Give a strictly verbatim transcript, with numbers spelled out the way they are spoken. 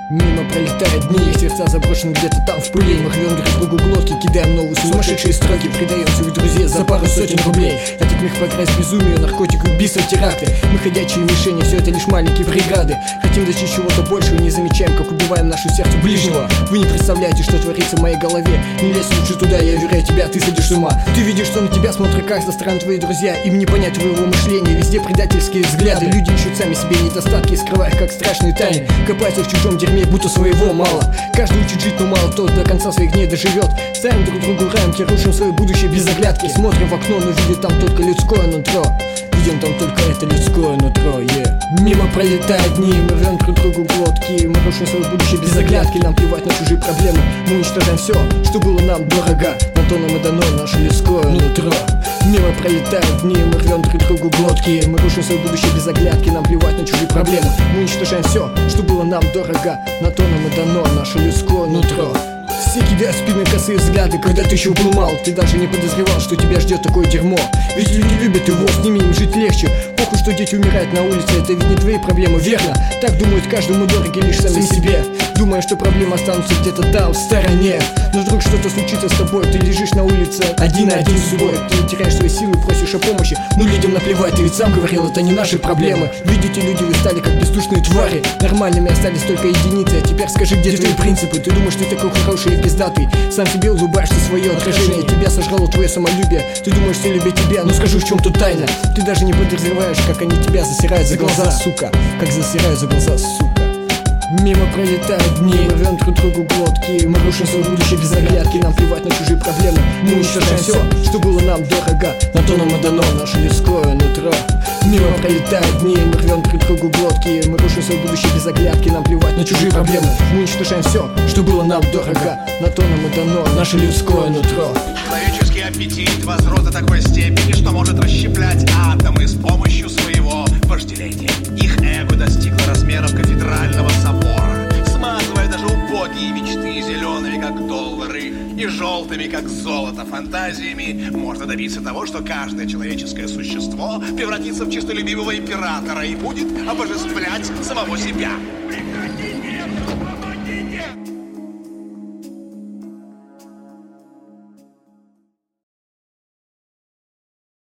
Мимо пролетают дни, их сердца заброшены где-то там в пыли. Мы рвем друг другу глотки, кидаем новые сумасшедшие строки, предаем своих друзей за пару сотен рублей. Этот мир погряз безумию, наркотик, убийства, теракты. Мы ходячие мишени, все это лишь маленькие бригады. Хотим достичь чего-то большего, не замечаем, как убиваем нашу сердце ближнего. Вы не представляете, что творится в моей голове. Не лезь лучше туда, я уверяю тебя, ты сойдешь с ума. Ты видишь, что на тебя смотрят как со стороны твои друзья. Им не понять твоего мышления, везде предательские взгляды. Люди ищут сами себе недостатки, скрывая как страшные тайны. Копаются в чужом дерьме, будто своего мало. Каждый учит жить, но мало кто до конца своих дней доживет. Ставим друг другу рамки, рушим свое будущее без оглядки. Смотрим в окно, но видим там только людское нутро. Видим там только это людское нутро, yeah. Мимо пролетают дни, мы рвем друг другу глотки. Мы рушим свое будущее без оглядки. Нам плевать на чужие проблемы, мы уничтожаем все, что было нам дорого. На то нам и дано наше людское нутро. Мимо пролетают дни, мы рвем друг другу глотки. Мы рушим свое будущее без оглядки. Нам плевать на чужие проблемы, мы уничтожаем все, что было нам дорого. На то нам и дано наше людское нутро. Все кидают в спину косые взгляды, когда ты еще был мал. Ты даже не подозревал, что тебя ждет такое дерьмо. Ведь люди любят его, с ними им жить легче. Похуй, что дети умирают на улице, это ведь не твои проблемы, верно? Так думают каждому дороги лишь сами себе, думая, что проблемы останутся где-то там, в стороне. Но вдруг что-то случится с тобой, ты лежишь на улице один на один с собой. Ты теряешь свои силы, просишь о помощи. Ну людям наплевать, ты ведь сам говорил, это не наши проблемы. Видите, люди, вы стали как бездушные твари. Нормальными остались только единицы. А теперь скажи, где твои принципы? Ты думаешь, ты такой хороший и пиздатый, сам себе улыбаешься свое отражение. Тебя сожрало твое самолюбие. Ты думаешь, все любят тебя, но скажу, в чем тут тайна. Ты даже не подозреваешь, как они тебя засирают за глаза, сука. Как засирают за глаза, сука. Мимо пролетают дни, мы рвем друг другу глотки. Мы рушим свое будущее без оглядки. Нам плевать на чужие проблемы, мы уничтожаем все, что было нам дорого. На то нам и дано наше людское нутро. Мимо пролетают дни, мы рвем друг другу глотки. Мы рушим свое будущее без оглядки. Нам плевать на чужие проблемы, мы уничтожаем все, что было нам дорого. На то нам и дано наше людское нутро. Человеческий аппетит возрос до такой степени, что может расщеплять атомы с помощью своего вожделения. Их эго достигло размеров кафедрального собора, смазывая даже убогие мечты зелеными, как доллары, и желтыми, как золото, фантазиями. Можно добиться того, что каждое человеческое существо превратится в честолюбивого императора и будет обожествлять самого себя.